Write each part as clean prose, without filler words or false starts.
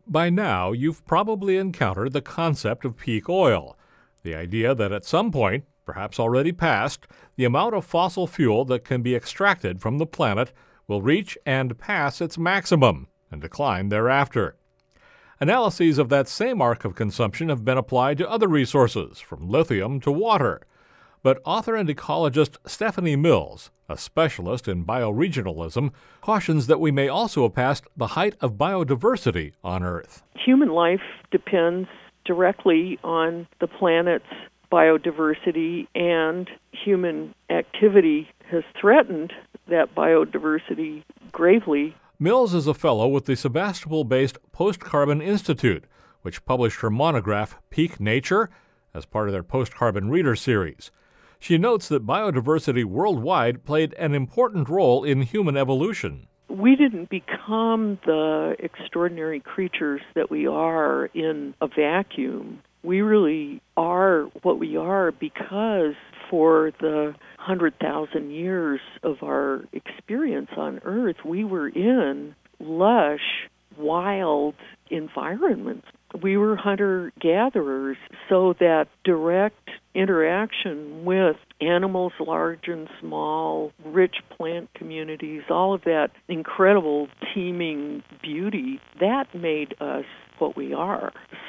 By now, you've probably encountered the concept of peak oil, the idea that at some point, perhaps already past, the amount of fossil fuel that can be extracted from the planet will reach and pass its maximum and decline thereafter. Analyses of that same arc of consumption have been applied to other resources, from lithium to water. But author and ecologist Stephanie Mills, a specialist in bioregionalism, cautions that we may also have passed the height of biodiversity on Earth. Human life depends directly on the planet's biodiversity, and human activity has threatened that biodiversity gravely. Mills is a fellow with the Sebastopol-based Post-Carbon Institute, which published her monograph Peak Nature as part of their Post-Carbon Reader series. She notes that biodiversity worldwide played an important role in human evolution. We didn't become the extraordinary creatures that we are in a vacuum. We really are what we are because for the 100,000 years of our experience on Earth, we were in lush, wild environments. We were hunter-gatherers, so that direct interaction with animals large and small, rich plant communities, all of that incredible teeming beauty, that made us what we are.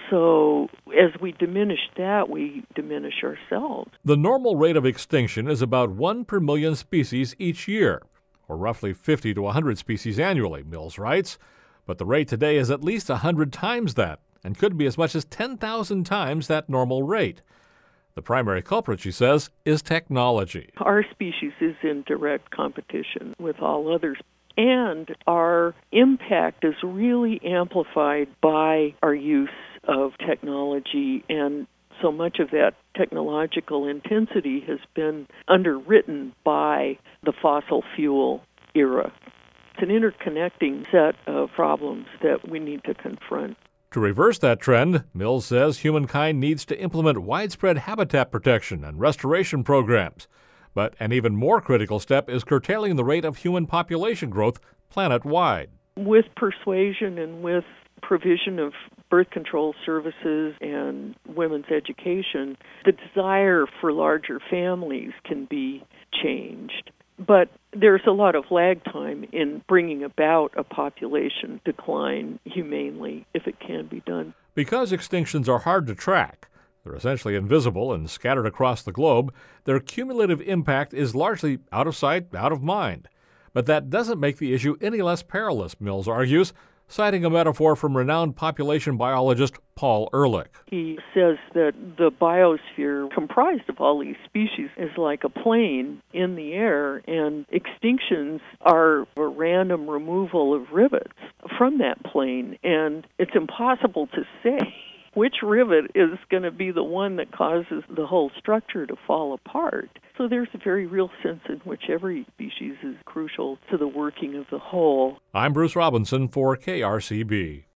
So as we diminish that, we diminish ourselves. The normal rate of extinction is about 1 per million species each year, or roughly 50 to 100 species annually, Mills writes. But the rate today is at least 100 times that, and could be as much as 10,000 times that normal rate. The primary culprit, she says, is technology. Our species is in direct competition with all others, and our impact is really amplified by our use of technology, and so much of that technological intensity has been underwritten by the fossil fuel era. It's an interconnecting set of problems that we need to confront. To reverse that trend, Mills says humankind needs to implement widespread habitat protection and restoration programs. But an even more critical step is curtailing the rate of human population growth planet-wide. With persuasion and with provision of birth control services and women's education, the desire for larger families can be changed. But there's a lot of lag time in bringing about a population decline humanely, if it can be done. Because extinctions are hard to track, they're essentially invisible and scattered across the globe, their cumulative impact is largely out of sight, out of mind. But that doesn't make the issue any less perilous, Mills argues, citing a metaphor from renowned population biologist Paul Ehrlich. He says that the biosphere, comprised of all these species, is like a plane in the air, and extinctions are a random removal of rivets from that plane, and it's impossible to say which rivet is going to be the one that causes the whole structure to fall apart. So there's a very real sense in which every species is crucial to the working of the whole. I'm Bruce Robinson for KRCB.